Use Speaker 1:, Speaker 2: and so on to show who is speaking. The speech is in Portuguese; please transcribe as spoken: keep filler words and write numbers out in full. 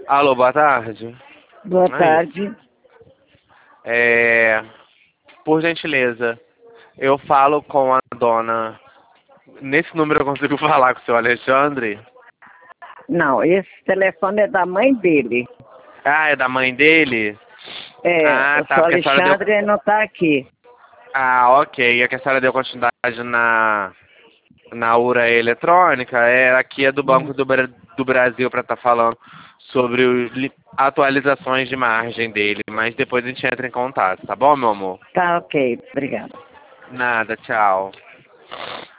Speaker 1: Alô, boa tarde.
Speaker 2: Boa
Speaker 1: Aí,
Speaker 2: tarde.
Speaker 1: é, por gentileza, eu falo com a dona. Nesse número eu consigo falar com o seu Alexandre?
Speaker 2: Não, esse telefone é da mãe dele.
Speaker 1: Ah, é da mãe dele?
Speaker 2: É,
Speaker 1: Ah,
Speaker 2: o
Speaker 1: tá,
Speaker 2: seu
Speaker 1: porque a senhora deu.
Speaker 2: Alexandre não está aqui.
Speaker 1: Ah, ok. É que a senhora deu continuidade na, na URA eletrônica. É, aqui é do
Speaker 2: Hum.
Speaker 1: Banco do, Bra- do Brasil para estar falando sobre os li- atualizações de margem dele. Mas depois a gente entra em contato, tá bom, meu amor?
Speaker 2: Tá ok, obrigada.
Speaker 1: Nada, tchau.